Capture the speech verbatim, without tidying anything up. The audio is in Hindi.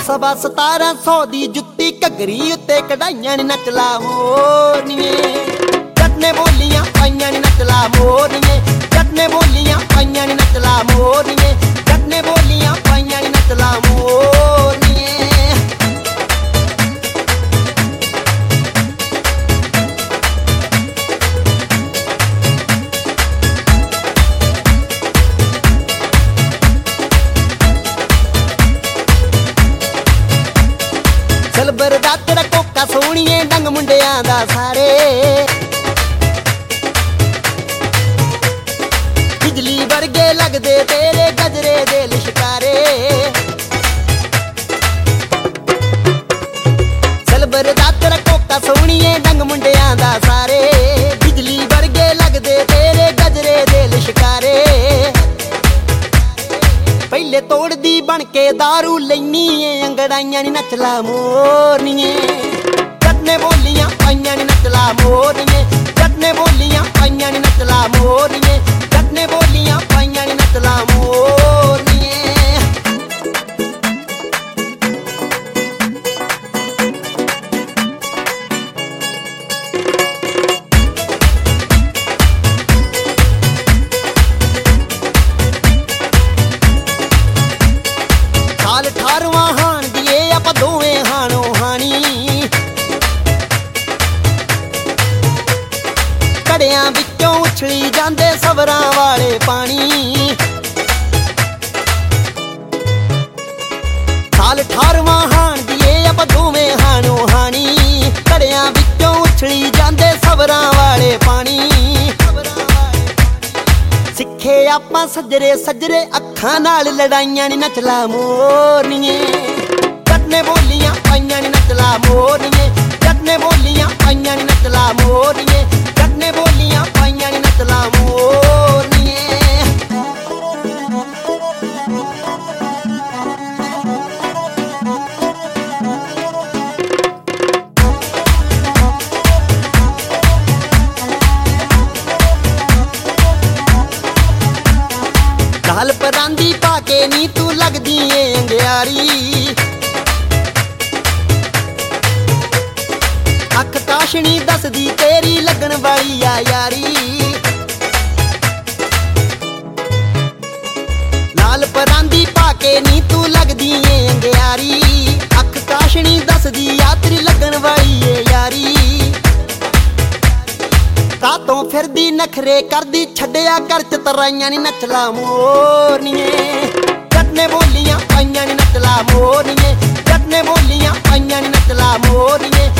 सवा सतारा सौ दी जुत्ती घगरी उत्ते कढ़ाइयां नी नचला मोरनीए जट ने बोलियां पाइयां नी नचला मोरनीए जट ने बोलियां पाइयां नी नचला मोरनीए जट ने बोलियां पाइयां नी नचला मोरनीए। सलबर दा तेरा कोका सोहणीए डंग मुंडियां दा सारे बिजली वर्गे लगदे तेरे गजरे दे लिशकारे। सलबर दा तेरा कोका सोहणीए डंग मुंडियां दा सारे बिजली वर्गे लगदे तेरे गजरे दे लिशकारे। पहले तोड़दी बन के दारू लैनी अंगड़ाइयां नी नचला मोरनीए जट ने बोलियां पाइयां नी नचला मोरनीए जट ने बोलियां पाइयां नी नचला मोरनीए जट ने बोलियां पाइयां नी नचला मोरनीए। साल अठारवां हाण दिए आपां दोवें हाणो हाणी घड़ियां विचों उछली जांदे सवरां वाले पानी। साल अठारवां हाण दिए आपां दोवें हाणो हाणी घड़ियां विचों उछली जांदे सवरां वाले पानी। सिखे आपां सजरे सजरे अखां नाल लड़ाइयां नी नचला मोरनीए जट ने बोलियां पाइयां नी नचला मोरनीए जट ने बोलियां पाइयां नी नचला मोरनीए जट ने बोलियां पाइयां नी नचला मोरनीए। लाल परांदी पाके नी तू लगदी ए अंगियारी अख काशनी दसदी तेरी लगन वाली आ यारी। लाल परांदी पाके नी तू लगदी ए अंगियारी अख काशनी दसदी आ तेरी लगन वाली ए यारी। कातों फिरदी नखरे करदी छड्डिया कर चतराइयां नी नचला मोरनीए जट ने बोलियां पाइयां नी नचला मोरनीए जट ने बोलियां पाइयां नी नचला मोरनीए